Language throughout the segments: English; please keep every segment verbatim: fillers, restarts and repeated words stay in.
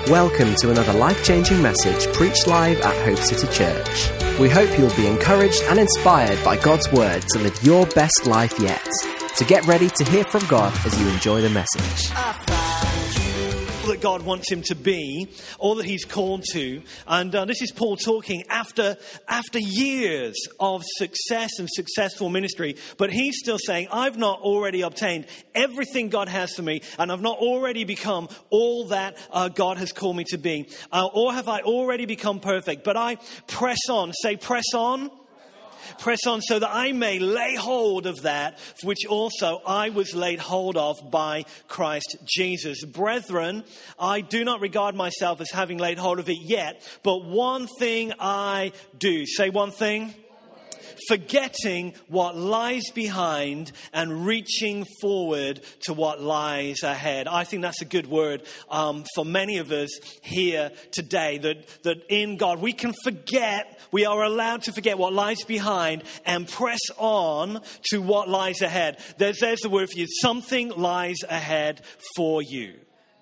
Welcome to another life-changing message preached live at Hope City Church. We hope you'll be encouraged and inspired by God's Word to live your best life yet. So get ready to hear from God as you enjoy the message. That God wants him to be, all that he's called to. And uh, this is Paul talking after after years of success and successful ministry, but he's still saying, I've not already obtained everything God has for me, and I've not already become all that uh, God has called me to be. Uh, or have I already become perfect? But I press on. Say, press on. Press on so that I may lay hold of that which also I was laid hold of by Christ Jesus. Brethren, I do not regard myself as having laid hold of it yet, but one thing I do. Say one thing. Forgetting what lies behind and reaching forward to what lies ahead. I think that's a good word um, for many of us here today. That, that in God we can forget, we are allowed to forget what lies behind and press on to what lies ahead. There's, there's the word for you. Something lies ahead for you.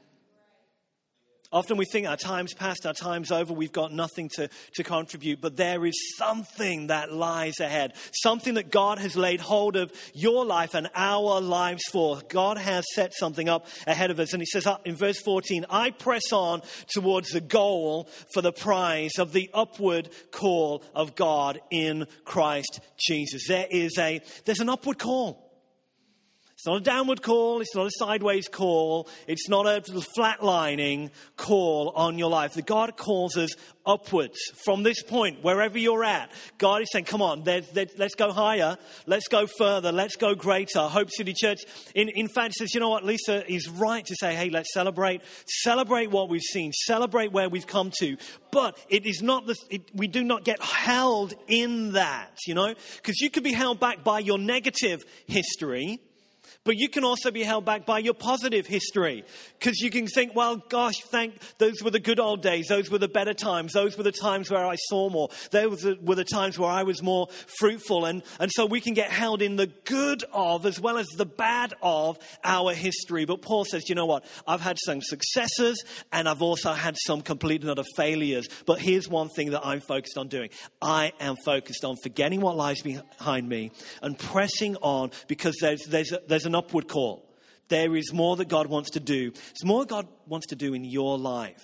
Often we think our time's past, our time's over, we've got nothing to, to contribute. But there is something that lies ahead. Something that God has laid hold of your life and our lives for. God has set something up ahead of us. And he says in verse fourteen, I press on towards the goal for the prize of the upward call of God in Christ Jesus. There is a, there's an upward call. It's not a downward call. It's not a sideways call. It's not a flatlining call on your life. The God calls us upwards from this point, wherever you're at. God is saying, come on, there's, there's, let's go higher. Let's go further. Let's go greater. Hope City Church, in, in fact, says, you know what, Lisa is right to say, hey, let's celebrate. Celebrate what we've seen. Celebrate where we've come to. But it is not, the, it, we do not get held in that, you know, because you could be held back by your negative history. But you can also be held back by your positive history. Because you can think, well, gosh, thank, those were the good old days. Those were the better times. Those were the times where I saw more. Those were the times where I was more fruitful. And, and so we can get held in the good of as well as the bad of our history. But Paul says, you know what? I've had some successes and I've also had some complete and utter failures. But here's one thing that I'm focused on doing. I am focused on forgetting what lies behind me and pressing on because there's, there's, a, there's an upward call. There is more that God wants to do. There's more God wants to do in your life.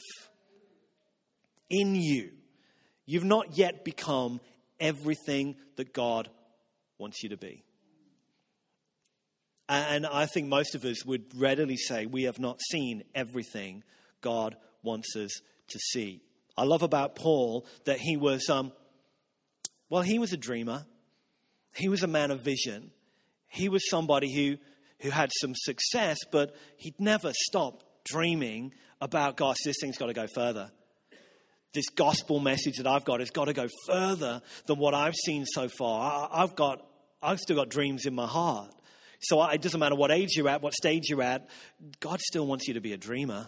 In you. You've not yet become everything that God wants you to be. And I think most of us would readily say we have not seen everything God wants us to see. I love about Paul that he was, um, well, he was a dreamer. He was a man of vision. He was somebody who who had some success, but he'd never stopped dreaming about, gosh, this thing's got to go further. This gospel message that I've got has got to go further than what I've seen so far. I, I've got, I've still got dreams in my heart. So I, it doesn't matter what age you're at, what stage you're at, God still wants you to be a dreamer.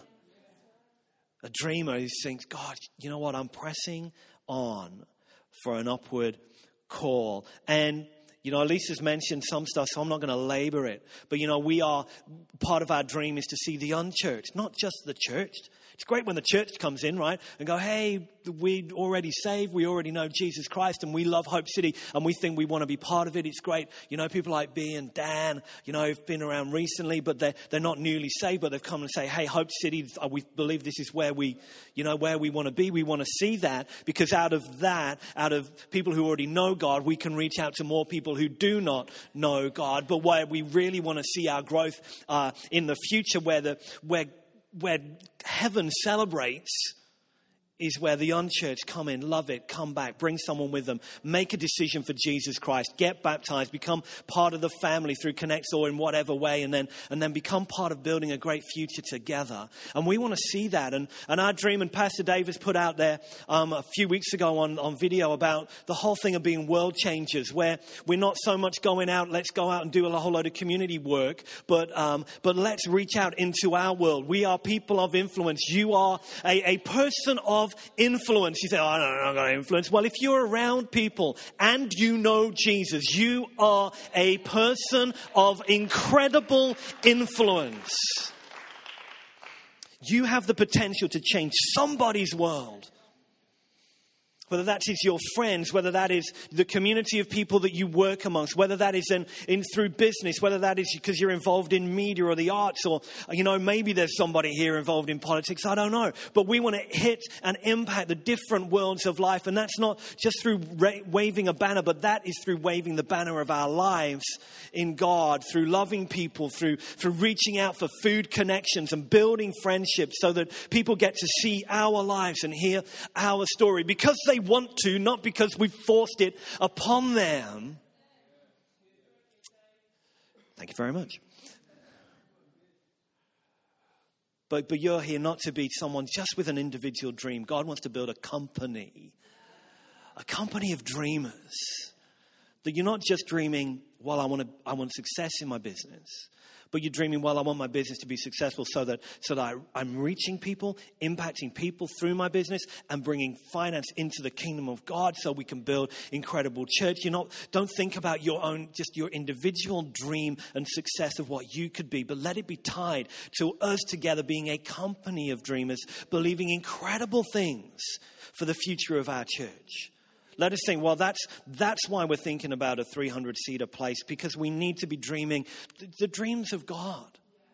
A dreamer who thinks, God, you know what? I'm pressing on for an upward call. And you know, Lisa's mentioned some stuff, so I'm not going to labor it. But, you know, we are, part of our dream is to see the unchurched, not just the churched. It's great when the church comes in, right, and go, hey, we're already saved. We already know Jesus Christ, and we love Hope City, and we think we want to be part of it. It's great. You know, people like B and Dan, you know, have been around recently, but they're, they're not newly saved, but they've come and say, hey, Hope City, we believe this is where we, you know, where we want to be. We want to see that, because out of that, out of people who already know God, we can reach out to more people who do not know God. But where we really want to see our growth uh, in the future, where the where where heaven celebrates, is where the unchurched come in, love it, come back, bring someone with them, make a decision for Jesus Christ, get baptized, become part of the family through Connects or in whatever way, and then and then become part of building a great future together. And we want to see that. And, and our dream, and Pastor Davis put out there um, a few weeks ago on, on video about the whole thing of being world changers, where we're not so much going out, let's go out and do a whole load of community work, but um, but let's reach out into our world. We are people of influence. You are a, a person of influence. You say, oh, I don't know, I've got influence. Well, if you're around people and you know Jesus, you are a person of incredible influence. You have the potential to change somebody's world. Whether that is your friends, whether that is the community of people that you work amongst, whether that is in, in through business, whether that is because you're involved in media or the arts, or, you know, maybe there's somebody here involved in politics. I don't know. But we want to hit and impact the different worlds of life. And that's not just through ra- waving a banner, but that is through waving the banner of our lives in God, through loving people, through, through reaching out for food connections and building friendships so that people get to see our lives and hear our story. Because they want to, not because we've forced it upon them. Thank you very much. But, but you're here not to be someone just with an individual dream. God wants to build a company. A company of dreamers. That you're not just dreaming, well, I want to, I want success in my business. But you're dreaming, well, I want my business to be successful so that so that I, I'm reaching people, impacting people through my business and bringing finance into the kingdom of God so we can build incredible church. You know, don't think about your own, just your individual dream and success of what you could be, but let it be tied to us together being a company of dreamers, believing incredible things for the future of our church. Let us think, well, that's that's why we're thinking about a three hundred seater place, because we need to be dreaming the, the dreams of God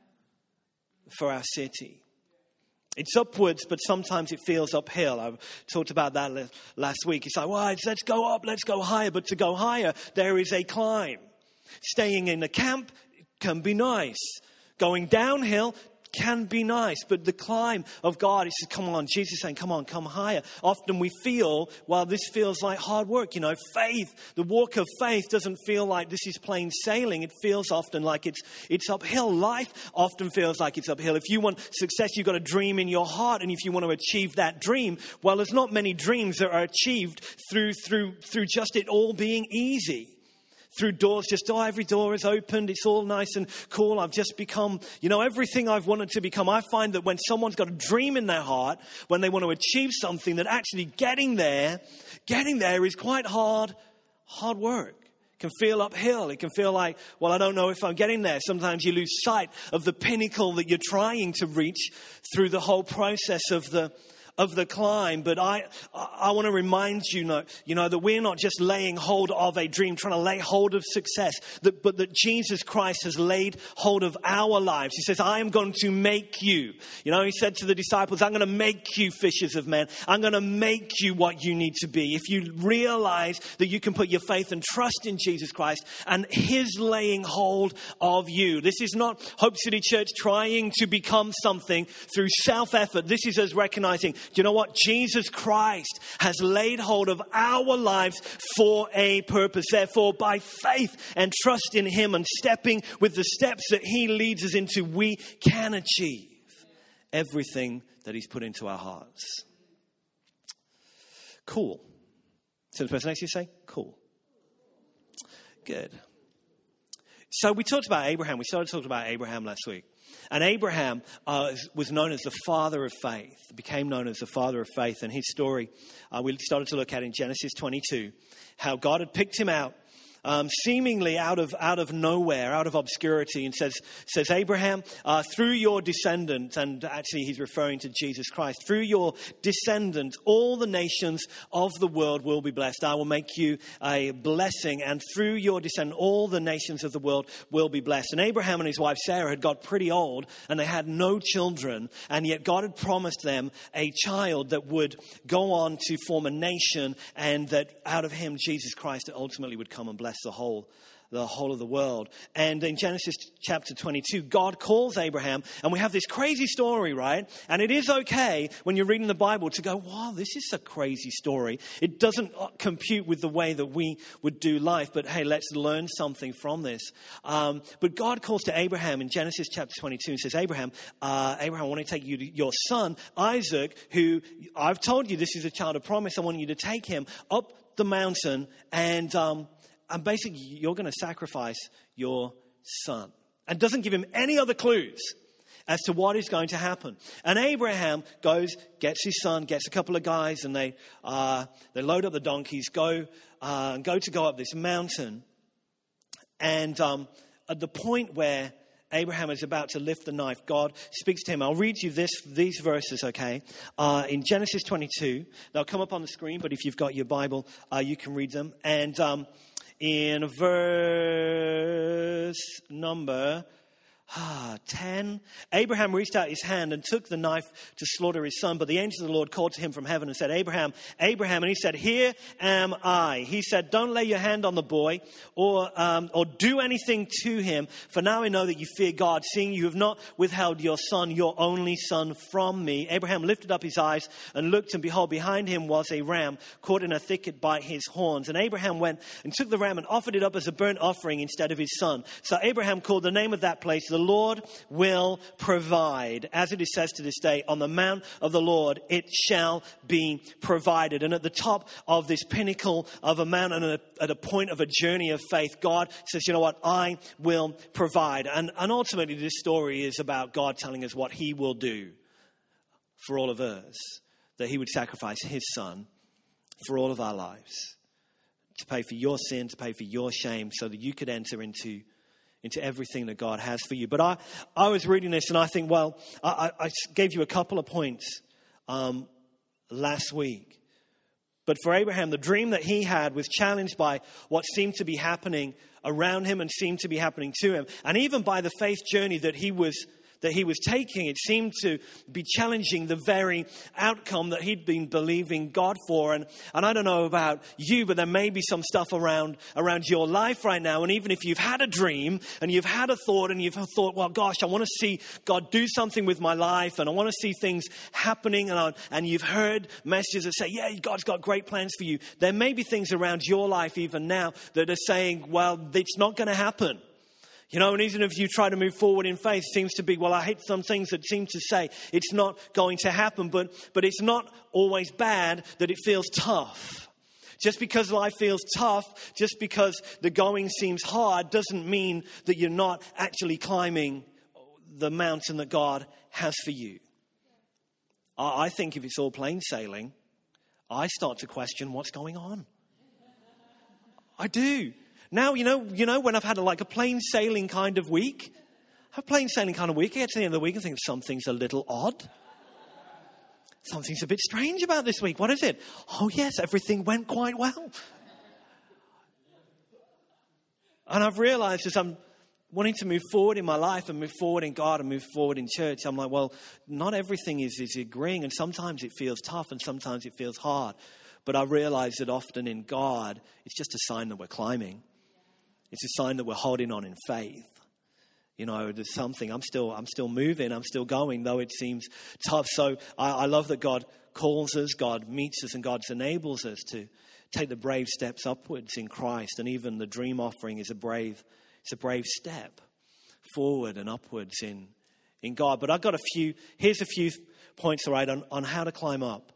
for our city. It's upwards, but sometimes it feels uphill. I've talked about that last week. It's like, well, it's, let's go up, let's go higher. But to go higher, there is a climb. Staying in the camp can be nice. Going downhill can be nice, but the climb of God is, come on, Jesus is saying, come on, come higher. Often we feel, well, this feels like hard work. You know, faith, the walk of faith doesn't feel like this is plain sailing. It feels often like it's it's uphill. Life often feels like it's uphill. If you want success, you've got a dream in your heart, and if you want to achieve that dream, well, there's not many dreams that are achieved through through through just it all being easy. Through doors, just, oh, every door is opened. It's all nice and cool. I've just become, you know, everything I've wanted to become. I find that when someone's got a dream in their heart, when they want to achieve something, that actually getting there, getting there is quite hard, hard work. It can feel uphill. It can feel like, well, I don't know if I'm getting there. Sometimes you lose sight of the pinnacle that you're trying to reach through the whole process of the of the climb. But I I want to remind you, know, you know, that we're not just laying hold of a dream, trying to lay hold of success, that, but that Jesus Christ has laid hold of our lives. He says, I am going to make you. You know, he said to the disciples, I'm going to make you fishers of men. I'm going to make you what you need to be. If you realize that you can put your faith and trust in Jesus Christ and his laying hold of you. This is not Hope City Church trying to become something through self-effort. This is us recognizing, do you know what? Jesus Christ has laid hold of our lives for a purpose. Therefore, by faith and trust in him and stepping with the steps that he leads us into, we can achieve everything that he's put into our hearts. Cool. So the person next to you say, cool. Good. So we talked about Abraham. We started talking about Abraham last week. And Abraham uh, was known as the father of faith, became known as the father of faith. And his story, uh, we started to look at in Genesis twenty-two, how God had picked him out, um, seemingly out of out of nowhere, out of obscurity, and says, says Abraham, uh, through your descendant, and actually he's referring to Jesus Christ, through your descendant, all the nations of the world will be blessed. I will make you a blessing, and through your descendant, all the nations of the world will be blessed. And Abraham and his wife Sarah had got pretty old, and they had no children, and yet God had promised them a child that would go on to form a nation, and that out of him, Jesus Christ ultimately would come and bless the whole the whole of the world. And in Genesis chapter twenty-two, God calls Abraham, and we have this crazy story, right? And it is okay when you're reading the Bible to go, wow, this is a crazy story. It doesn't compute with the way that we would do life, but hey, let's learn something from this. Um, but God calls to Abraham in Genesis chapter twenty-two and says, Abraham, uh, Abraham, I want to take you to your son, Isaac, who I've told you this is a child of promise. I want you to take him up the mountain, and um, And basically, you're going to sacrifice your son. And doesn't give him any other clues as to what is going to happen. And Abraham goes, gets his son, gets a couple of guys, and they uh, they load up the donkeys, go uh, and go to go up this mountain. And um, at the point where Abraham is about to lift the knife, God speaks to him. I'll read you this these verses, okay? Uh, in Genesis twenty-two. They'll come up on the screen, but if you've got your Bible, uh, you can read them. And um, in verse number Ah, ten. Abraham reached out his hand and took the knife to slaughter his son. But the angel of the Lord called to him from heaven and said, Abraham, Abraham. And he said, here am I. He said, don't lay your hand on the boy or um, or do anything to him. For now I know that you fear God, seeing you have not withheld your son, your only son, from me. Abraham lifted up his eyes and looked, and behold, behind him was a ram caught in a thicket by his horns. And Abraham went and took the ram and offered it up as a burnt offering instead of his son. So Abraham called the name of that place, the Lord will provide. As it is says to this day, on the mount of the Lord it shall be provided. And at the top of this pinnacle of a mountain, and at a point of a journey of faith, God says, you know what, I will provide. And, and ultimately this story is about God telling us what he will do for all of us. That he would sacrifice his son for all of our lives. To pay for your sin, to pay for your shame, so that you could enter into into everything that God has for you. But I, I was reading this and I think, well, I, I gave you a couple of points um, last week. But for Abraham, the dream that he had was challenged by what seemed to be happening around him and seemed to be happening to him. And even by the faith journey that he was that he was taking, it seemed to be challenging the very outcome that he'd been believing God for. And, and I don't know about you, but there may be some stuff around, around your life right now. And even if you've had a dream and you've had a thought and you've thought, well, gosh, I want to see God do something with my life and I want to see things happening. And, I, and you've heard messages that say, yeah, God's got great plans for you. There may be things around your life even now that are saying, well, it's not going to happen. You know, and even if you try to move forward in faith, it seems to be, well, I hate some things that seem to say it's not going to happen. But, but it's not always bad that it feels tough. Just because life feels tough, just because the going seems hard, doesn't mean that you're not actually climbing the mountain that God has for you. I, I think if it's all plain sailing, I start to question what's going on. I do. Now, you know, you know, when I've had a, like a plain sailing kind of week, a plain sailing kind of week, I get to the end of the week and think something's a little odd. Something's a bit strange about this week. What is it? Oh, yes, everything went quite well. And I've realized as I'm wanting to move forward in my life and move forward in God and move forward in church, I'm like, well, not everything is, is agreeing. And sometimes it feels tough and sometimes it feels hard. But I realize that often in God, it's just a sign that we're climbing. It's a sign that we're holding on in faith. You know, there's something. I'm still, I'm still moving. I'm still going, though it seems tough. So I, I love that God calls us, God meets us, and God enables us to take the brave steps upwards in Christ. And even the dream offering is a brave, it's a brave step forward and upwards in in God. But I've got a few. Here's a few points, all right, on, on how to climb up.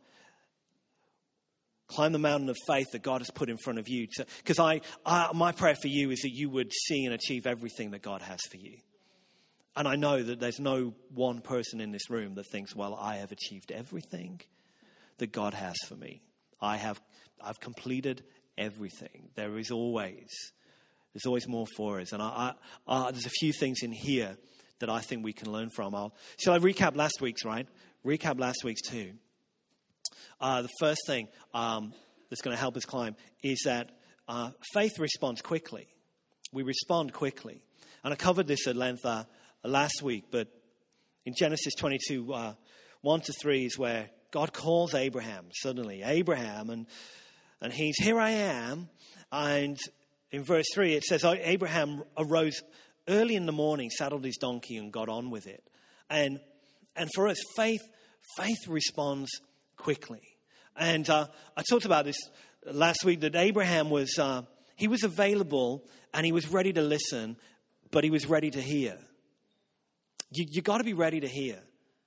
Climb the mountain of faith that God has put in front of you. Because I, I, my prayer for you is that you would see and achieve everything that God has for you. And I know that there's no one person in this room that thinks, well, I have achieved everything that God has for me. I have, I've completed everything. There is always, there's always more for us. And I, I, I, there's a few things in here that I think we can learn from. I'll, shall I recap last week's, right? Recap last week's too. Uh, the first thing um, that's going to help us climb is that uh, faith responds quickly. We respond quickly. And I covered this at length uh, last week, but in Genesis twenty-two, uh, one to three is where God calls Abraham suddenly. Abraham, and and he's, here I am. And in verse three, it says, Abraham arose early in the morning, saddled his donkey, and got on with it. And and for us, faith, faith responds quickly. And uh, I talked about this last week, that Abraham was, uh, he was available and he was ready to listen, but he was ready to hear. You, you got to be ready to hear.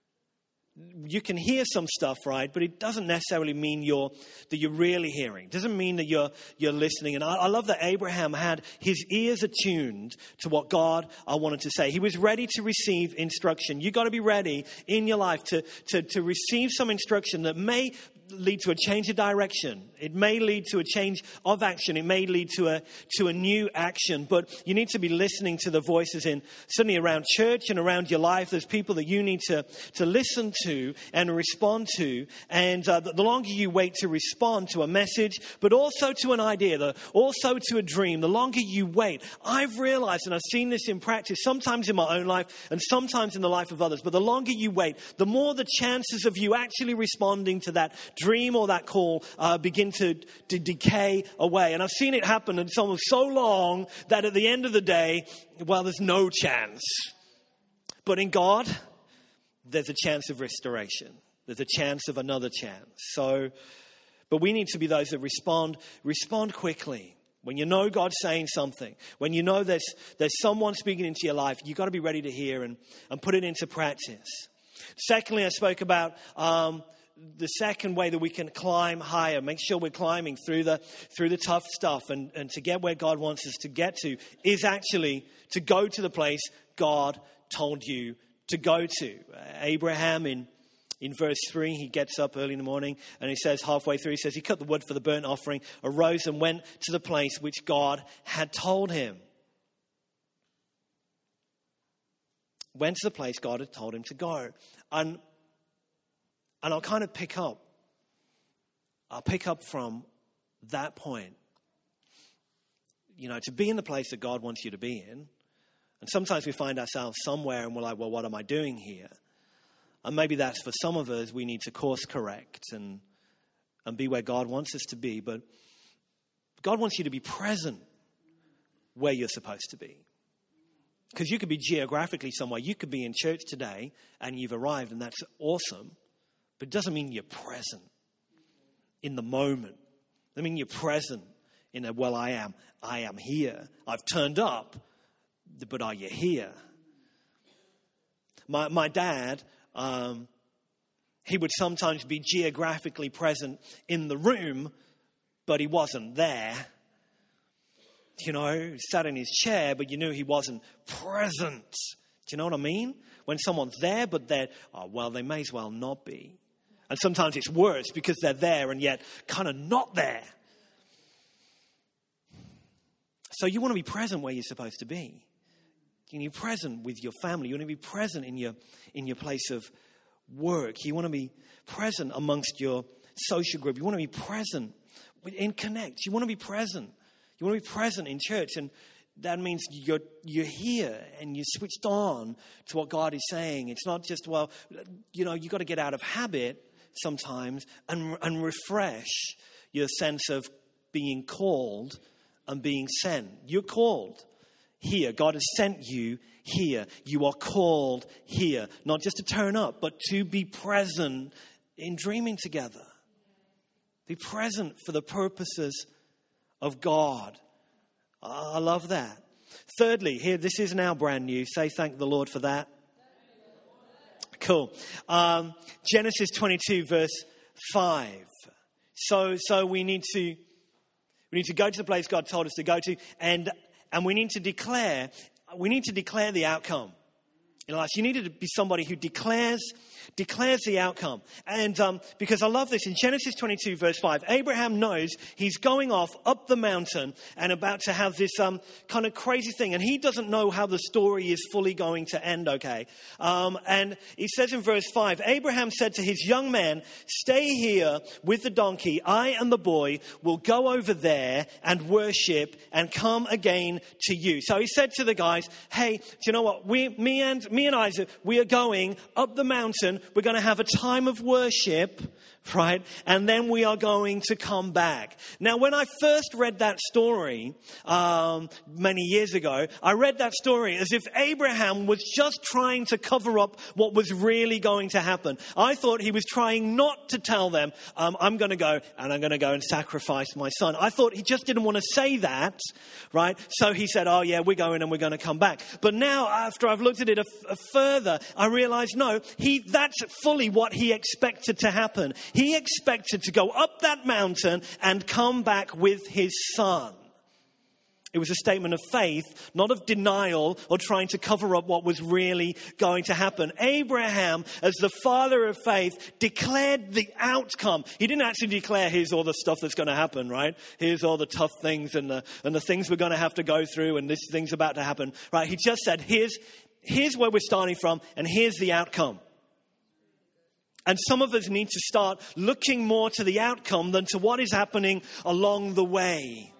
You can hear some stuff, right? But it doesn't necessarily mean you're that you're really hearing. It doesn't mean that you're you're listening. And I, I love that Abraham had his ears attuned to what God uh, wanted to say. He was ready to receive instruction. You got to be ready in your life to, to to receive some instruction that may lead to a change of direction. It may lead to a change of action. It may lead to a to a new action. But you need to be listening to the voices in certainly around church and around your life. There's people that you need to, to listen to and respond to. And uh, the, the longer you wait to respond to a message, but also to an idea, the, also to a dream, the longer you wait, I've realized, and I've seen this in practice, sometimes in my own life and sometimes in the life of others, but the longer you wait, the more the chances of you actually responding to that dream or that call uh, begin to, to decay away. And I've seen it happen and some so long that at the end of the day, well, there's no chance. But in God, there's a chance of restoration. There's a chance of another chance. So, but we need to be those that respond, respond quickly. When you know God's saying something, when you know there's there's someone speaking into your life, you've got to be ready to hear and, and put it into practice. Secondly, I spoke about um, the second way that we can climb higher. Make sure we're climbing through the through the tough stuff. And, and to get where God wants us to get to is actually to go to the place God told you to go to. Uh, Abraham in In verse three, he gets up early in the morning and he says halfway through, he says he cut the wood for the burnt offering, arose and went to the place which God had told him. Went to the place God had told him to go. And, and I'll kind of pick up. I'll pick up from that point. You know, to be in the place that God wants you to be in. And sometimes we find ourselves somewhere and we're like, well, what am I doing here? And maybe that's for some of us, we need to course correct and and be where God wants us to be. But God wants you to be present where you're supposed to be. Because you could be geographically somewhere. You could be in church today and you've arrived and that's awesome. But it doesn't mean you're present in the moment. It doesn't mean you're present in a, well, I am, I am here. I've turned up, but are you here? My my dad... Um, he would sometimes be geographically present in the room, but he wasn't there. You know, he sat in his chair, but you knew he wasn't present. Do you know what I mean? When someone's there, but they're, oh, well, they may as well not be. And sometimes it's worse because they're there and yet kind of not there. So you want to be present where you're supposed to be. You want to be present with your family. You want to be present in your in your place of work. You want to be present amongst your social group. You want to be present in Connect. You want to be present. You want to be present in church. And that means you're you're here and you're switched on to what God is saying. It's not just, well, you know, you've got to get out of habit sometimes and, and refresh your sense of being called and being sent. You're called. Here, God has sent you here. You are called here. Not just to turn up, but to be present in dreaming together. Be present for the purposes of God. I love that. Thirdly, here, this is now brand new. Say thank the Lord for that. Cool. Um, Genesis twenty-two, verse five. So, so we need to we need to go to the place God told us to go to, and And we need to declare, we need to declare the outcome. In life, you need to be somebody who declares, declares the outcome. And um, because I love this, in Genesis twenty-two, verse five, Abraham knows he's going off up the mountain and about to have this um, kind of crazy thing. And he doesn't know how the story is fully going to end, okay? Um, and he says in verse five, Abraham said to his young man, stay here with the donkey. I and the boy will go over there and worship and come again to you. So he said to the guys, hey, do you know what? We, me and me and Isaac, we are going up the mountain. We're going to have a time of worship, right? And then we are going to come back. Now, when I first read that story um, many years ago, I read that story as if Abraham was just trying to cover up what was really going to happen. I thought he was trying not to tell them, um, I'm going to go and I'm going to go and sacrifice my son. I thought he just didn't want to say that, right? So he said, oh yeah, we're going and we're going to come back. But now, after I've looked at it a, a further, I realized, no, he that's fully what he expected to happen. He expected to go up that mountain and come back with his son. It was a statement of faith, not of denial or trying to cover up what was really going to happen. Abraham, as the father of faith, declared the outcome. He didn't actually declare, here's all the stuff that's going to happen, right? Here's all the tough things and the, and the things we're going to have to go through and this thing's about to happen, right? He just said, here's, here's where we're starting from and here's the outcome. And some of us need to start looking more to the outcome than to what is happening along the way.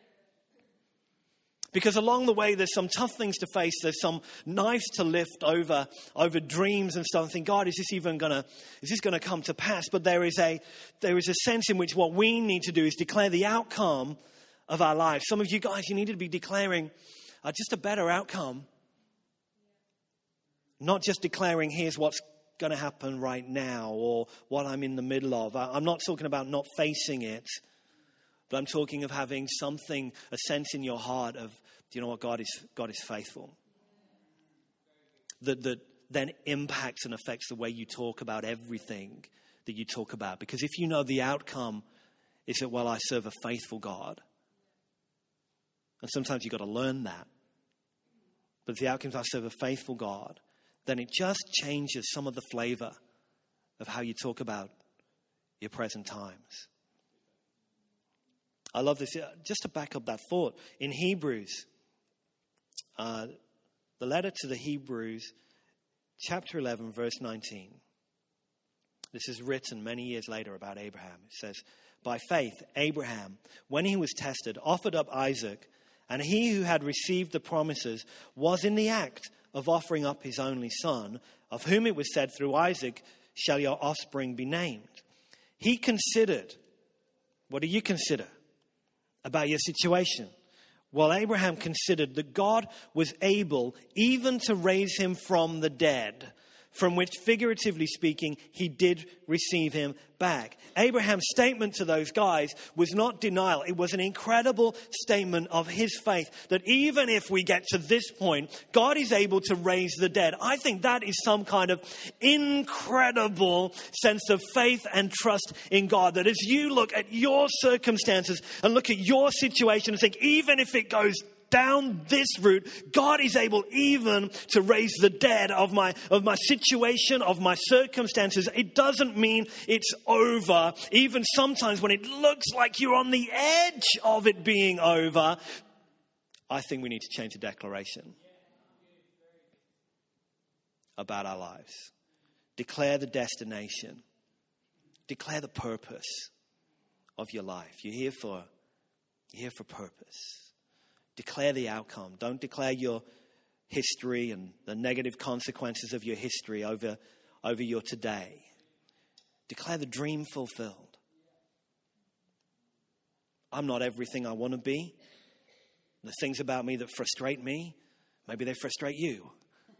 Because along the way, there's some tough things to face. There's some knives to lift over, over dreams and stuff. And think, God, is this even gonna, is this gonna come to pass? But there is a, there is a sense in which what we need to do is declare the outcome of our lives. Some of you guys, you need to be declaring uh, just a better outcome. Not just declaring, here's what's going to happen right now or what I'm in the middle of. I, I'm not talking about not facing it. But I'm talking of having something, a sense in your heart of, do you know what, God is God is faithful. That, that then impacts and affects the way you talk about everything that you talk about. Because if you know the outcome is that, well, I serve a faithful God. And sometimes you've got to learn that. But if the outcome is I serve a faithful God, then it just changes some of the flavor of how you talk about your present times. I love this. Just to back up that thought, in Hebrews, uh, the letter to the Hebrews, chapter eleven, verse nineteen. This is written many years later about Abraham. It says, by faith, Abraham, when he was tested, offered up Isaac, and he who had received the promises was in the act of offering up his only son, of whom it was said, through Isaac shall your offspring be named. He considered, what do you consider about your situation? Well, Abraham considered that God was able even to raise him from the dead, from which, figuratively speaking, he did receive him back. Abraham's statement to those guys was not denial. It was an incredible statement of his faith that even if we get to this point, God is able to raise the dead. I think that is some kind of incredible sense of faith and trust in God. That as you look at your circumstances and look at your situation and think, even if it goes down this route, God is able even to raise the dead of my of my situation, of my circumstances. It doesn't mean it's over. Even sometimes when it looks like you're on the edge of it being over, I think we need to change the declaration about our lives. Declare the destination. Declare the purpose of your life. You're here for, you're here for purpose. Declare the outcome. Don't declare your history and the negative consequences of your history over, over your today. Declare the dream fulfilled. I'm not everything I want to be. The things about me that frustrate me, maybe they frustrate you.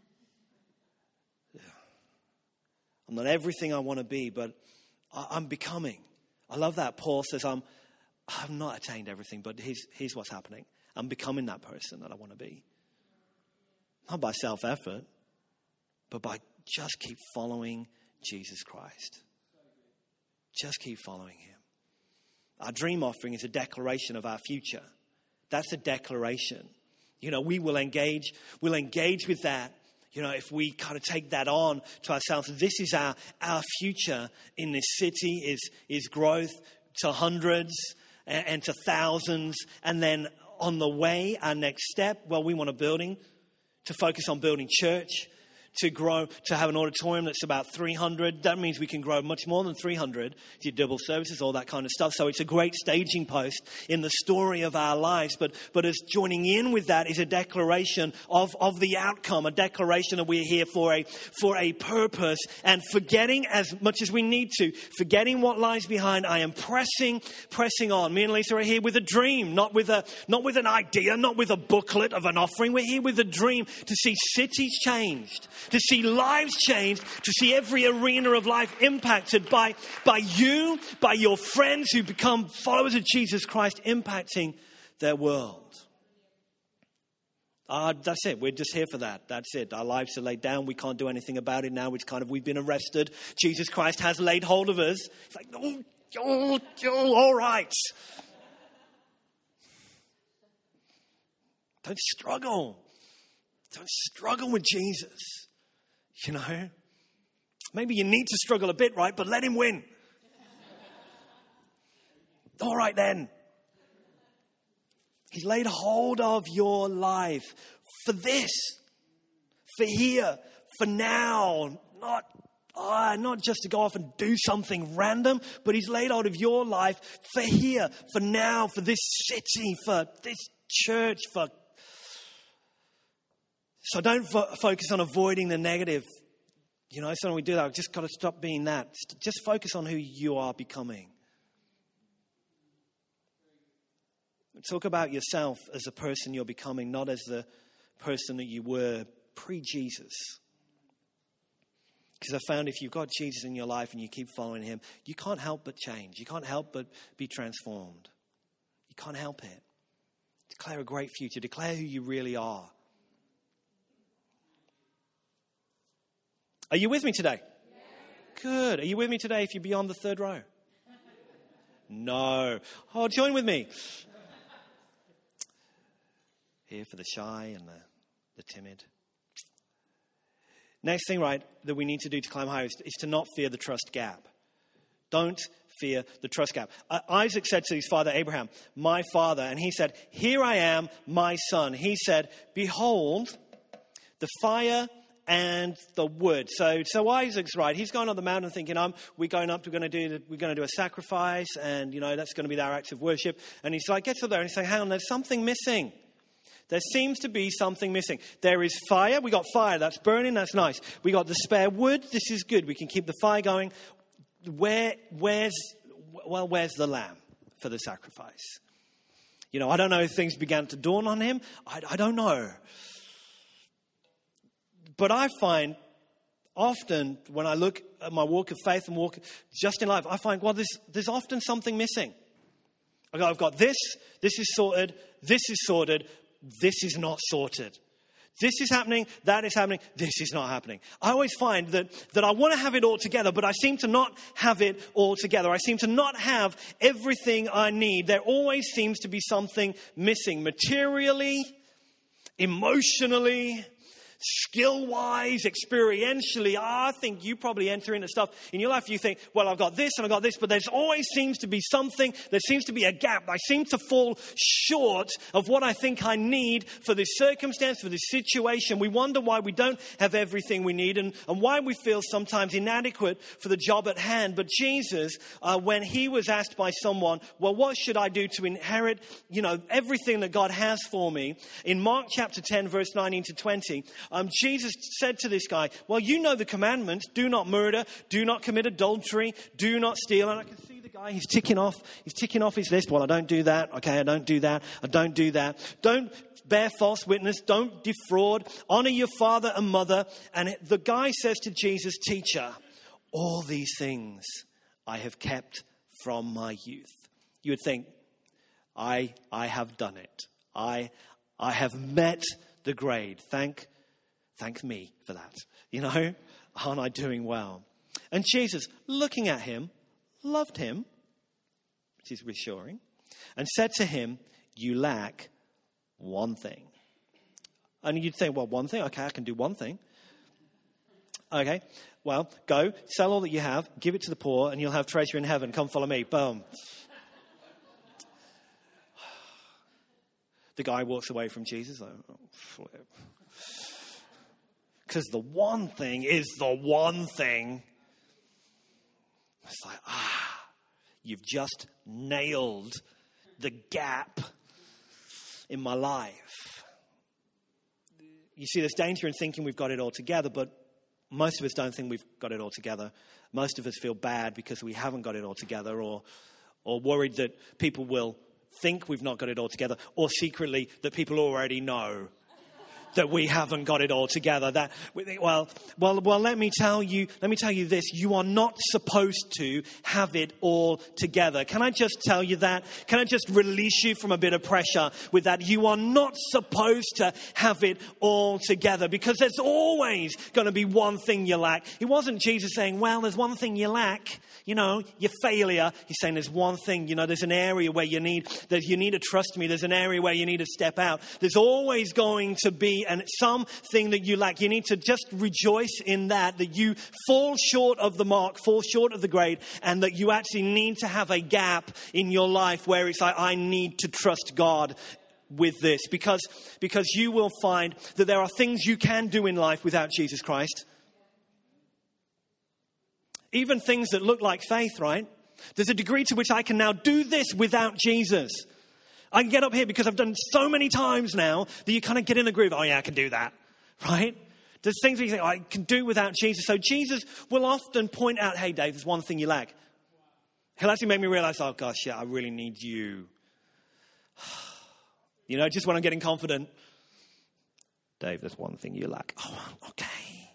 I'm not everything I want to be, but I'm becoming. I love that. Paul says, I'm, I've not attained everything, but here's, here's what's happening. I'm becoming that person that I want to be. Not by self-effort, but by just keep following Jesus Christ. Just keep following him. Our dream offering is a declaration of our future. That's a declaration. You know, we will engage, we'll engage with that. You know, if we kind of take that on to ourselves, this is our, our future in this city is, is growth to hundreds and, and to thousands. And then on the way, our next step, well, we want a building to focus on building church, to grow, to have an auditorium that's about three hundred. That means we can grow much more than three hundred. Do double services, all that kind of stuff. So it's a great staging post in the story of our lives. But but as joining in with that is a declaration of, of the outcome, a declaration that we're here for a for a purpose, and forgetting as much as we need to, forgetting what lies behind. I am pressing, pressing on. Me and Lisa are here with a dream, not with a not with an idea, not with a booklet of an offering. We're here with a dream to see cities changed, to see lives changed, to see every arena of life impacted by, by you, by your friends who become followers of Jesus Christ, impacting their world. Uh, that's it. We're just here for that. That's it. Our lives are laid down. We can't do anything about it now. It's kind of, we've been arrested. Jesus Christ has laid hold of us. It's like, oh, oh, oh all right. Don't struggle. Don't struggle with Jesus. You know? Maybe you need to struggle a bit, right? But let him win. All right then. He's laid hold of your life for this, for here, for now, not, uh, not just to go off and do something random, but he's laid hold of your life for here, for now, for this city, for this church, for... So don't fo- focus on avoiding the negative. You know, so when we do that, we've just got to stop being that. Just focus on who you are becoming. Talk about yourself as a person you're becoming, not as the person that you were pre-Jesus. Because I found if you've got Jesus in your life and you keep following him, you can't help but change. You can't help but be transformed. You can't help it. Declare a great future. Declare who you really are. Are you with me today? Yes. Good. Are you with me today if you're beyond the third row? No. Oh, join with me. Here for the shy and the, the timid. Next thing, right, that we need to do to climb higher is, is to not fear the trust gap. Don't fear the trust gap. Uh, Isaac said to his father Abraham, my father, and he said, here I am, my son. He said, behold, the fire and the wood. So, so Isaac's right. He's going on the mountain thinking, "Um, we're going up. We're going to do. We're going to do a sacrifice, and you know that's going to be our act of worship." And he's like, gets up there and he's saying, "Hang on, there's something missing. There seems to be something missing. There is fire. We got fire. That's burning. That's nice. We got the spare wood. This is good. We can keep the fire going. Where, where's, well, where's the lamb for the sacrifice?" You know, I don't know if things began to dawn on him. I, I don't know. But I find often when I look at my walk of faith and walk just in life, I find, well, there's, there's often something missing. Okay, I've got this, this is sorted, this is sorted, this is not sorted. This is happening, that is happening, this is not happening. I always find that, that I want to have it all together, but I seem to not have it all together. I seem to not have everything I need. There always seems to be something missing, materially, emotionally, skill-wise, experientially. I think you probably enter into stuff in your life. You think, well, I've got this and I've got this, but there always seems to be something. There seems to be a gap. I seem to fall short of what I think I need for this circumstance, for this situation. We wonder why we don't have everything we need and, and why we feel sometimes inadequate for the job at hand. But Jesus, uh, when he was asked by someone, well, what should I do to inherit, you know, everything that God has for me? In Mark chapter ten, verse nineteen to twenty, Um, Jesus said to this guy, well, you know the commandments. Do not murder. Do not commit adultery. Do not steal. And I can see the guy, he's ticking off. He's ticking off his list. Well, I don't do that. Okay, I don't do that. I don't do that. Don't bear false witness. Don't defraud. Honor your father and mother. And the guy says to Jesus, teacher, all these things I have kept from my youth. You would think, I I have done it. I I have met the grade. Thank Thank me for that. You know, aren't I doing well? And Jesus, looking at him, loved him, which is reassuring, and said to him, you lack one thing. And you'd think, well, one thing? Okay, I can do one thing. Okay, well, go, sell all that you have, give it to the poor, and you'll have treasure in heaven. Come follow me. Boom. The guy walks away from Jesus. Like, oh, flip. Because the one thing is the one thing. It's like, ah, you've just nailed the gap in my life. You see, there's danger in thinking we've got it all together, but most of us don't think we've got it all together. Most of us feel bad because we haven't got it all together, or, or worried that people will think we've not got it all together, or secretly that people already know that we haven't got it all together. That we think, well, well, well. Let me tell you. Let me tell you this. You are not supposed to have it all together. Can I just tell you that? Can I just release you from a bit of pressure with that? You are not supposed to have it all together, because there's always going to be one thing you lack. It wasn't Jesus saying, "Well, there's one thing you lack. You know, your failure." He's saying, "There's one thing. You know, there's an area where you need that you need to trust me. There's an area where you need to step out. There's always going to be and something that you lack. You need to just rejoice in that, that you fall short of the mark, fall short of the grade, and that you actually need to have a gap in your life where it's like, I need to trust God with this. Because, because you will find that there are things you can do in life without Jesus Christ. Even things that look like faith, right? There's a degree to which I can now do this without Jesus. I can get up here because I've done so many times now that you kind of get in the groove. Oh yeah, I can do that, right? There's things where you think, oh, I can do without Jesus. So Jesus will often point out, hey Dave, there's one thing you lack. He'll actually make me realize, oh gosh, yeah, I really need you. You know, just when I'm getting confident, Dave, there's one thing you lack. Oh, okay.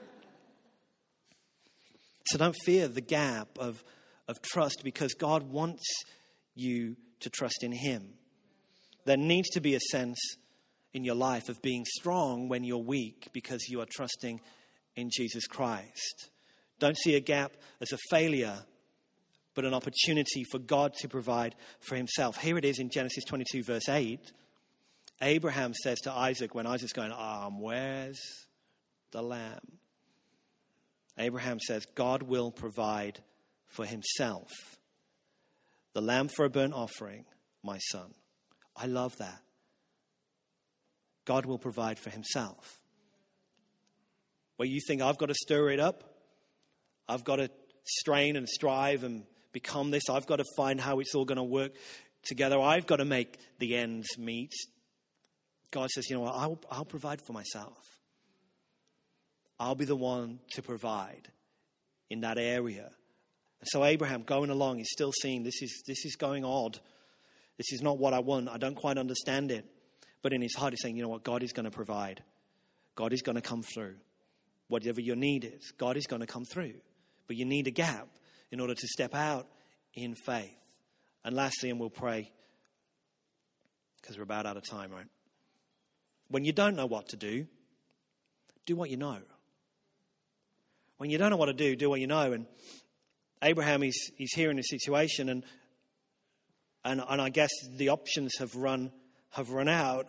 So don't fear the gap of, of trust, because God wants you to trust in him. There needs to be a sense in your life of being strong when you're weak, because you are trusting in Jesus Christ. Don't see a gap as a failure, but an opportunity for God to provide for himself. Here it is in Genesis twenty-two, verse eight. Abraham says to Isaac, when Isaac's going, um, where's the lamb? Abraham says, God will provide for himself the lamb for a burnt offering, my son. I love that. God will provide for himself. Where you think, I've got to stir it up. I've got to strain and strive and become this. I've got to find how it's all going to work together. I've got to make the ends meet. God says, you know what, I'll, I'll provide for myself. I'll be the one to provide in that area. So Abraham going along, he's still seeing this is this is going odd. This is not what I want. I don't quite understand it. But in his heart, he's saying, you know what? God is going to provide. God is going to come through. Whatever your need is, God is going to come through. But you need a gap in order to step out in faith. And lastly, and we'll pray, because we're about out of time, right? When you don't know what to do, do what you know. When you don't know what to do, do what you know. And Abraham is he's here in a situation, and and and I guess the options have run have run out.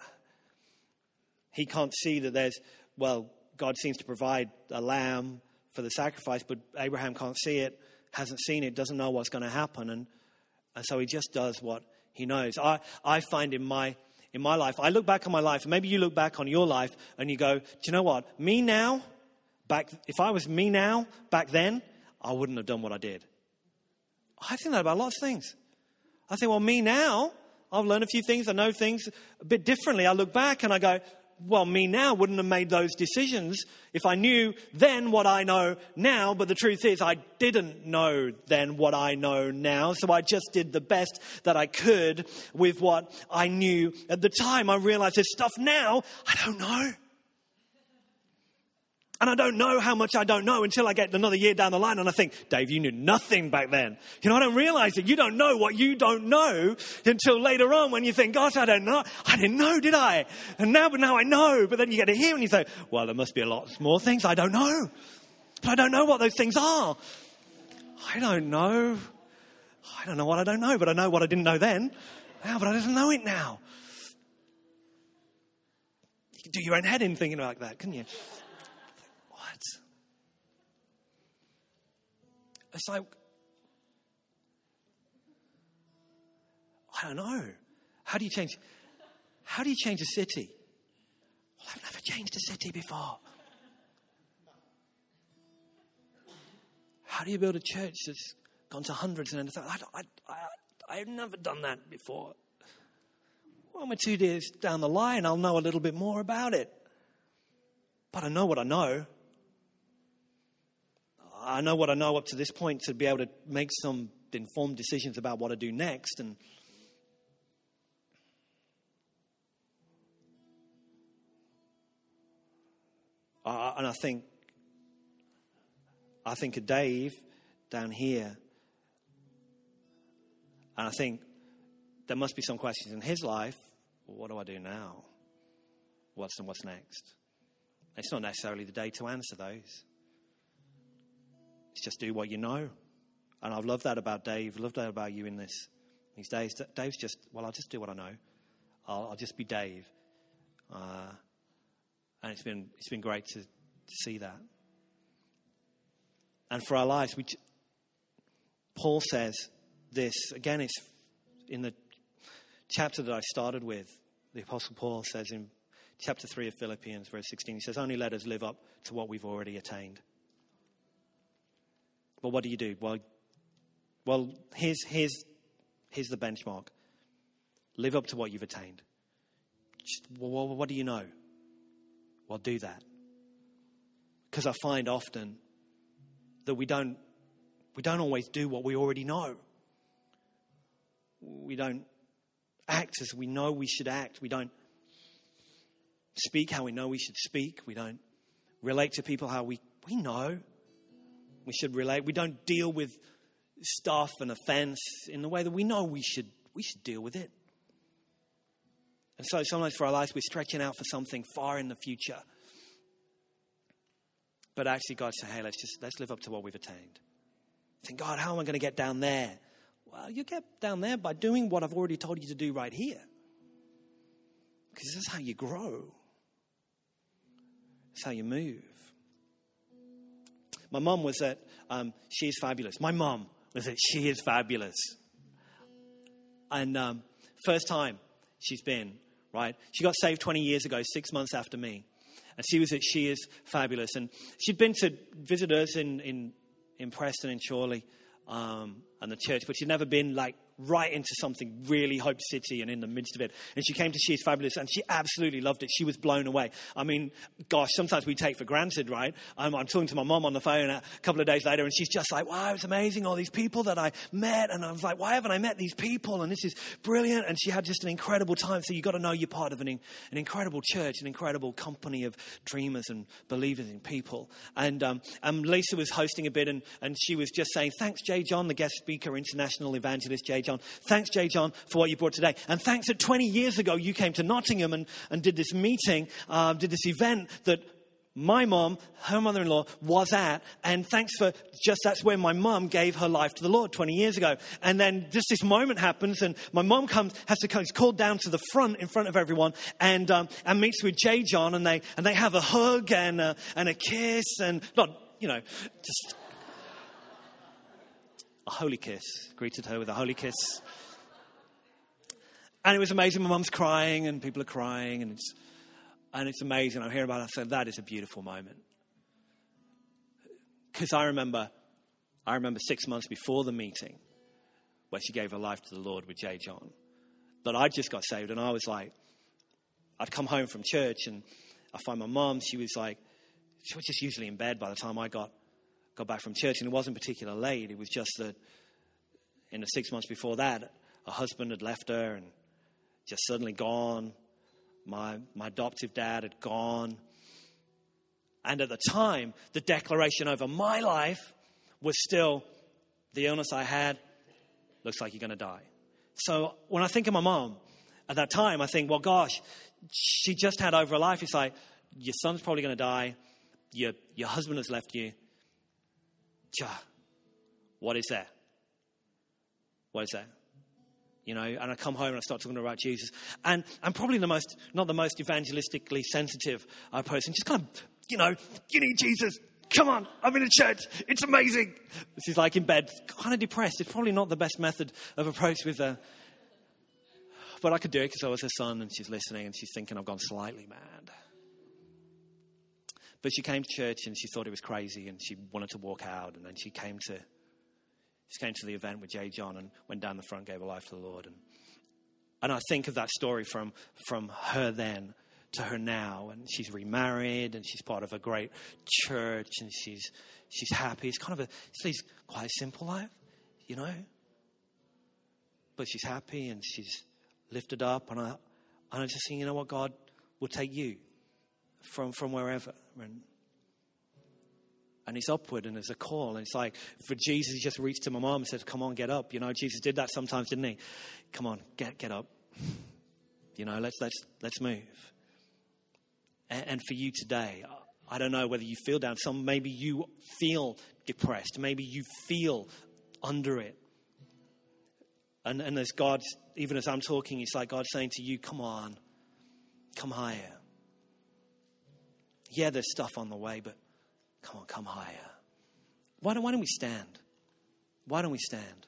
He can't see that there's, well, God seems to provide a lamb for the sacrifice, but Abraham can't see it, hasn't seen it, doesn't know what's going to happen, and and so he just does what he knows. I I find in my in my life, I look back on my life, and maybe you look back on your life, and you go, do you know what? Me now, back if I was me now back then, I wouldn't have done what I did. I think that about lots of things. I think, well, me now, I've learned a few things. I know things a bit differently. I look back and I go, well, me now wouldn't have made those decisions if I knew then what I know now. But the truth is, I didn't know then what I know now. So I just did the best that I could with what I knew at the time. I realized there's stuff now I don't know. And I don't know how much I don't know until I get another year down the line and I think, Dave, you knew nothing back then. You know, I don't realize it. You don't know what you don't know until later on when you think, gosh, I don't know. I didn't know, did I? And now, but now I know. But then you get to here and you say, well, there must be a lot more things I don't know. But I don't know what those things are. I don't know. I don't know what I don't know, but I know what I didn't know then. Now, but I don't know it now. You can do your own head in thinking like that, couldn't you? It's like, I don't know. How do you change? How do you change a city? Well, I've never changed a city before. How do you build a church that's gone to hundreds and I, I, I, I've never done that before. Well, my two years down the line, I'll know a little bit more about it. But I know what I know. I know what I know up to this point to be able to make some informed decisions about what I do next. And Uh, and I think, I think of Dave down here. And I think there must be some questions in his life. Well, what do I do now? What's and what's next? It's not necessarily the day to answer those. It's just do what you know. And I've loved that about Dave. Loved that about you in this these days. Dave's just, well, I'll just do what I know. I'll, I'll just be Dave. Uh, and it's been it's been great to, to see that. And for our lives, we, Paul says this, again, it's in the chapter that I started with. The Apostle Paul says in chapter three of Philippians, verse sixteen, he says, only let us live up to what we've already attained. But what do you do? Well, well, here's, here's, here's the benchmark. Live up to what you've attained. Just, well, what do you know? Well, do that. Because I find often that we don't, we don't always do what we already know. We don't act as we know we should act. We don't speak how we know we should speak. We don't relate to people how we, we know we should relate. We don't deal with stuff and offense in the way that we know we should we should deal with it. And so sometimes for our lives we're stretching out for something far in the future. But actually God said, hey, let's just let's live up to what we've attained. Think, God, how am I going to get down there? Well, you get down there by doing what I've already told you to do right here. Because this is how you grow. It's how you move. My mum was at um, She Is Fabulous. My mum was at She Is Fabulous. And um, first time she's been, right? She got saved twenty years ago, six months after me. And she was at She Is Fabulous. And she'd been to visit us in, in, in Preston and Chorley um, and the church, but she'd never been like right into something really Hope City and in the midst of it. And she came to She Is Fabulous and she absolutely loved it. She was blown away. I mean, gosh, sometimes we take for granted, right? I'm, I'm talking to my mom on the phone a couple of days later and she's just like, wow, it's amazing, all these people that I met. And I was like, why haven't I met these people? And this is brilliant. And she had just an incredible time. So you got to know you're part of an, an incredible church, an incredible company of dreamers and believers in people. And, um, and Lisa was hosting a bit and, and she was just saying, thanks, J. John, the guest speaker, international evangelist, J. John. Thanks, J. John, for what you brought today. And thanks that twenty years ago you came to Nottingham and, and did this meeting, uh, did this event that my mom, her mother-in-law, was at. And thanks for just that's when my mom gave her life to the Lord twenty years ago. And then just this moment happens and my mom comes, has to come, is called down to the front in front of everyone and um, and meets with J. John and they and they have a hug and a, and a kiss and not, you know, just a holy kiss. Greeted her with a holy kiss. And it was amazing. My mum's crying and people are crying and it's and it's amazing. I'm hearing about it. I said, that is a beautiful moment. Because I remember, I remember six months before the meeting where she gave her life to the Lord with J. John, that I just got saved. And I was like, I'd come home from church and I find my mum, she was like, she was just usually in bed by the time I got, got back from church. And it wasn't particularly late. It was just that in the six months before that, her husband had left her and just suddenly gone. My my adoptive dad had gone. And at the time, the declaration over my life was still, the illness I had, looks like you're going to die. So when I think of my mom, at that time, I think, well, gosh, she just had over her life. It's like, your son's probably going to die. Your, your husband has left you. What is that? What is that? You know, and I come home and I start talking about Jesus. And I'm probably the most, not the most evangelistically sensitive uh, person. Just kind of, you know, you need Jesus. Come on, I'm in a church. It's amazing. She's like in bed, kind of depressed. It's probably not the best method of approach with her. But I could do it because I was her son and she's listening and she's thinking I've gone slightly mad. But she came to church and she thought it was crazy and she wanted to walk out. And then she came to She came to the event with J. John and went down the front, gave her life to the Lord. And and I think of that story from, from her then to her now. And she's remarried and she's part of a great church and she's she's happy. It's kind of a, it's quite a simple life, you know. But she's happy and she's lifted up. And I, and I just think, you know what, God will take you from, from wherever. And And it's upward and there's a call. And it's like, for Jesus, he just reached to my mom and said, come on, get up. You know, Jesus did that sometimes, didn't he? Come on, get get up. You know, let's let's let's move. And, and for you today, I don't know whether you feel down. Some maybe you feel depressed. Maybe you feel under it. And and as God, even as I'm talking, it's like God saying to you, come on, come higher. Yeah, there's stuff on the way, but come on, come higher. Why don't, why don't we stand? Why don't we stand?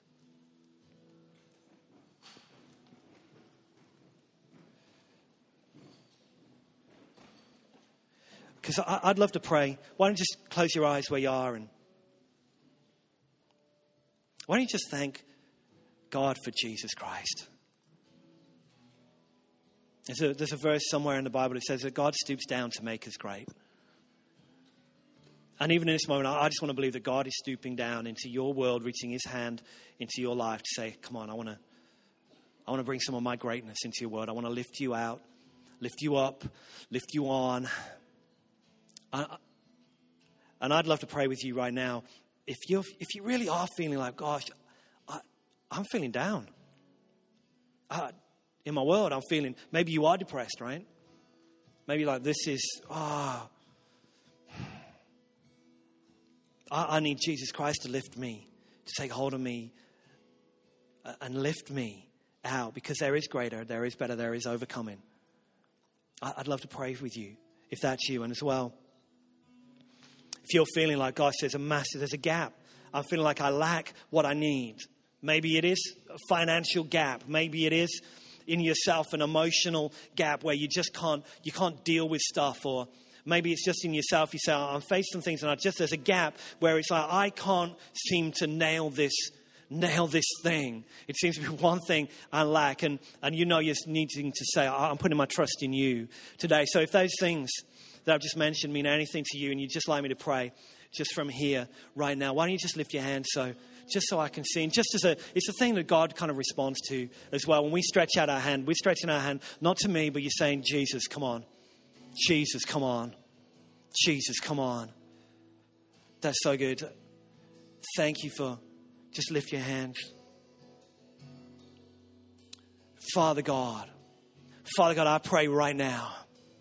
Because I'd love to pray. Why don't you just close your eyes where you are, and why don't you just thank God for Jesus Christ? There's a, there's a verse somewhere in the Bible that says that God stoops down to make us great. And even in this moment, I just want to believe that God is stooping down into your world, reaching his hand into your life to say, come on, I want to I want to bring some of my greatness into your world. I want to lift you out, lift you up, lift you on. I, and I'd love to pray with you right now. If you if you really are feeling like, gosh, I, I'm feeling down. I, in my world, I'm feeling, maybe you are depressed, right? Maybe like this is, ah, oh, I, I need Jesus Christ to lift me, to take hold of me uh, and lift me out, because there is greater, there is better, there is overcoming. I, I'd love to pray with you if that's you. And as well, if you're feeling like, gosh, there's a massive, there's a gap. I'm feeling like I lack what I need. Maybe it is a financial gap. Maybe it is in yourself an emotional gap where you just can't, you can't deal with stuff. Or maybe it's just in yourself. You say, I'm facing things and I just, there's a gap where it's like, I can't seem to nail this, nail this thing. It seems to be one thing I lack. And, and you know, you're needing to say, I'm putting my trust in you today. So if those things that I've just mentioned mean anything to you and you'd just like me to pray just from here right now, why don't you just lift your hand so just so I can see. And just as a, it's a thing that God kind of responds to as well. When we stretch out our hand, we're stretching our hand, not to me, but you're saying, Jesus, come on. Jesus, come on. Jesus, come on. That's so good. Thank you for, just lift your hands. Father God, Father God, I pray right now.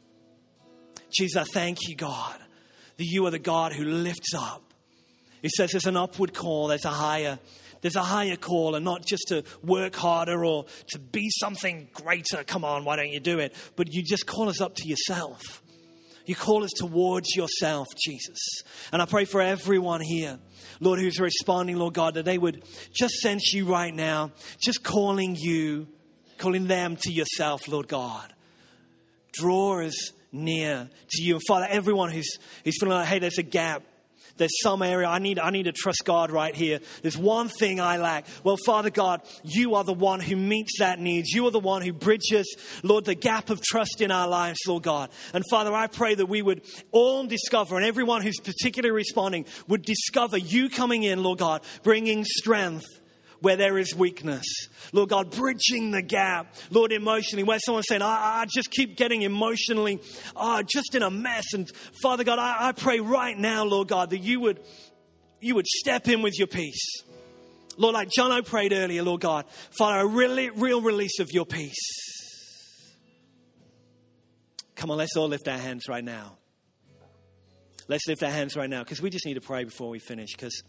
Jesus, I thank you, God, that you are the God who lifts up. It says there's an upward call, there's a higher, there's a higher call, and not just to work harder or to be something greater. Come on, why don't you do it? But you just call us up to yourself. You call us towards yourself, Jesus. And I pray for everyone here, Lord, who's responding, Lord God, that they would just sense you right now, just calling you, calling them to yourself, Lord God. Draw us near to you. And Father, everyone who's, who's feeling like, hey, there's a gap. There's some area I need, I need to trust God right here. There's one thing I lack. Well, Father God, you are the one who meets that need. You are the one who bridges, Lord, the gap of trust in our lives, Lord God. And Father, I pray that we would all discover, and everyone who's particularly responding would discover you coming in, Lord God, bringing strength where there is weakness. Lord God, bridging the gap. Lord, emotionally, where someone's saying, I, I just keep getting emotionally uh, just in a mess. And Father God, I, I pray right now, Lord God, that you would, you would step in with your peace. Lord, like John O prayed earlier, Lord God, Father, a really, real release of your peace. Come on, let's all lift our hands right now. Let's lift our hands right now, because we just need to pray before we finish, because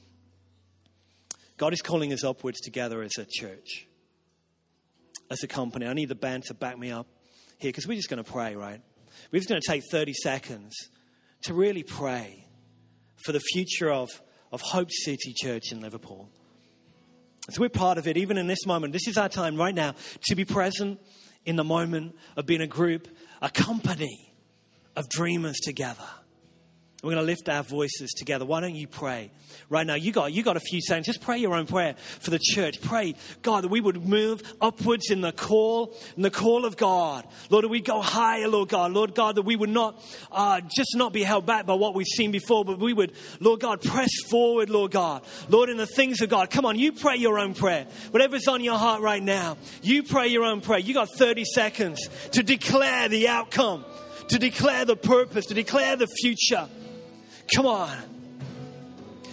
God is calling us upwards together as a church, as a company. I need the band to back me up here, because we're just going to pray, right? We're just going to take thirty seconds to really pray for the future of, of Hope City Church in Liverpool. So we're part of it, even in this moment. This is our time right now to be present in the moment of being a group, a company of dreamers together. We're going to lift our voices together. Why don't you pray right now? You got, you got a few seconds. Just pray your own prayer for the church. Pray, God, that we would move upwards in the call, in the call of God. Lord, that we go higher, Lord God. Lord God, that we would not uh, just not be held back by what we've seen before, but we would, Lord God, press forward, Lord God. Lord, in the things of God. Come on, you pray your own prayer. Whatever's on your heart right now, you pray your own prayer. You got thirty seconds to declare the outcome, to declare the purpose, to declare the future. Come on.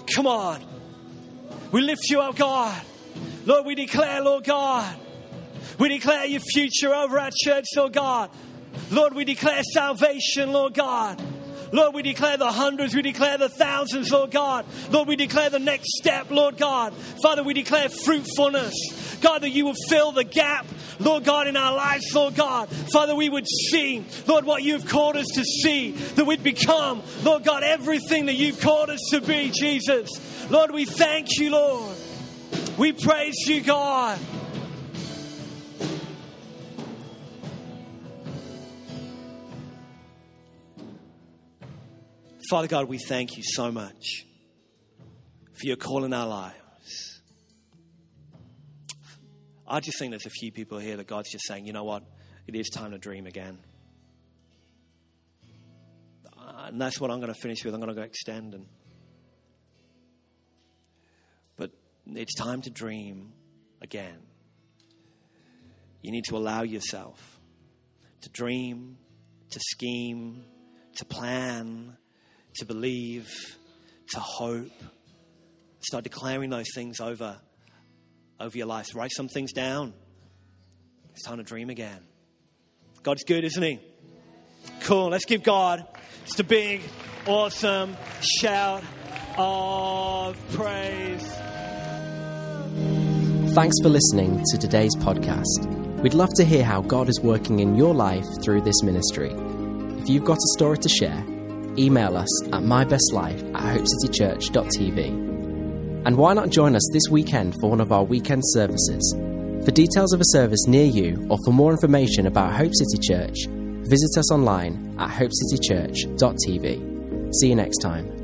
Come on. We lift you up, God. Lord, we declare, Lord God, we declare your future over our church, Lord God. Lord, we declare salvation, Lord God. Lord, we declare the hundreds, we declare the thousands, Lord God. Lord, we declare the next step, Lord God. Father, we declare fruitfulness. God, that you will fill the gap, Lord God, in our lives, Lord God. Father, we would see, Lord, what you've called us to see. That we'd become, Lord God, everything that you've called us to be, Jesus. Lord, we thank you, Lord. We praise you, God. Father God, we thank you so much for your call in our lives. I just think there's a few people here that God's just saying, you know what? It is time to dream again. And that's what I'm going to finish with. I'm going to go extend. And, but it's time to dream again. You need to allow yourself to dream, to scheme, to plan, to believe, to hope. Start declaring those things over, over your life. Write some things down. It's time to dream again. God's good, isn't he? Cool. Let's give God just a big, awesome shout of praise. Thanks for listening to today's podcast. We'd love to hear how God is working in your life through this ministry. If you've got a story to share, email us at mybestlife at hopecitychurch dot t v. And why not join us this weekend for one of our weekend services? For details of a service near you or for more information about Hope City Church, visit us online at hope city church dot t v. See you next time.